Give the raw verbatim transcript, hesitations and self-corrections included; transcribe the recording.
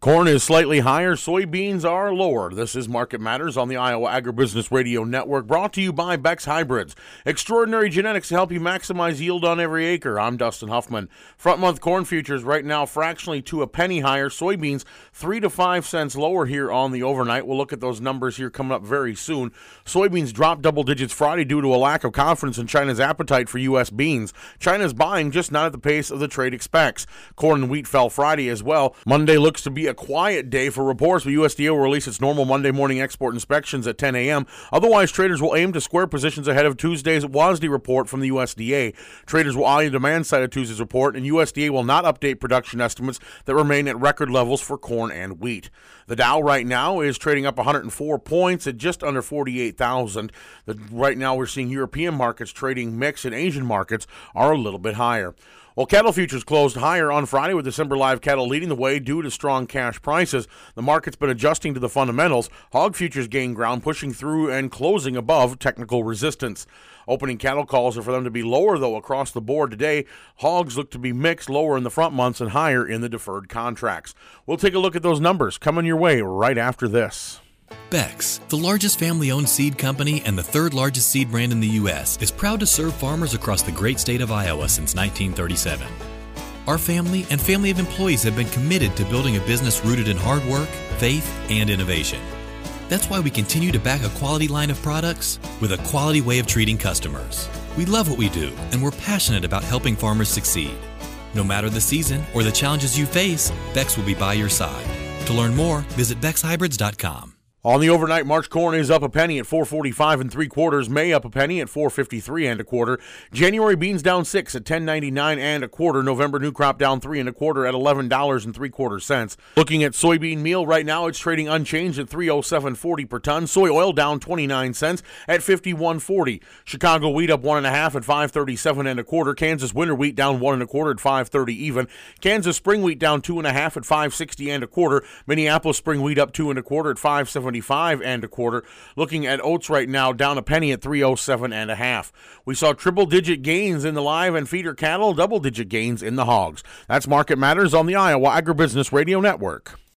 Corn is slightly higher, soybeans are lower. This is Market Matters on the Iowa Agribusiness Radio Network, brought to you by Beck's Hybrids. Extraordinary genetics to help you maximize yield on every acre. I'm Dustin Huffman. Front month corn futures right now fractionally to a penny higher. Soybeans three to five cents lower here on the overnight. We'll look at those numbers here coming up very soon. Soybeans dropped double digits Friday due to a lack of confidence in China's appetite for U S beans. China's buying, just not at the pace of the trade expects. Corn and wheat fell Friday as well. Monday looks to be a quiet day for reports, but U S D A will release its normal Monday morning export inspections at ten a.m. Otherwise, traders will aim to square positions ahead of Tuesday's W A S D report from the U S D A. Traders will eye the demand side of Tuesday's report, and U S D A will not update production estimates that remain at record levels for corn and wheat. The Dow right now is trading up one hundred four points at just under forty-eight thousand. Right now, we're seeing European markets trading mixed, and Asian markets are a little bit higher. Well, cattle futures closed higher on Friday with December live cattle leading the way due to strong cash prices. The market's been adjusting to the fundamentals. Hog futures gained ground, pushing through and closing above technical resistance. Opening cattle calls are for them to be lower, though, across the board today. Hogs look to be mixed, lower in the front months and higher in the deferred contracts. We'll take a look at those numbers coming your way right after this. Beck's, the largest family-owned seed company and the third largest seed brand in the U S, is proud to serve farmers across the great state of Iowa since nineteen thirty-seven. Our family and family of employees have been committed to building a business rooted in hard work, faith, and innovation. That's why we continue to back a quality line of products with a quality way of treating customers. We love what we do, and we're passionate about helping farmers succeed. No matter the season or the challenges you face, Beck's will be by your side. To learn more, visit bex hybrids dot com. On the overnight, March corn is up a penny at four forty-five and three quarters. May up a penny at four fifty-three and a quarter. January beans down six at ten ninety-nine and a quarter. November new crop down three and a quarter at eleven dollars and three quarter cents. Looking at soybean meal right now, it's trading unchanged at three oh seven forty per ton. Soy oil down twenty-nine cents at fifty-one forty. Chicago wheat up one and a half at five thirty-seven and a quarter. Kansas winter wheat down one and a quarter at five thirty even. Kansas spring wheat down two and a half at five sixty and a quarter. Minneapolis spring wheat up two and a quarter at five seventy. Five and a quarter. Looking at oats right now, down a penny at three oh seven and a half. We saw triple-digit gains in the live and feeder cattle, double-digit gains in the hogs. That's Market Matters on the Iowa Agribusiness Radio Network.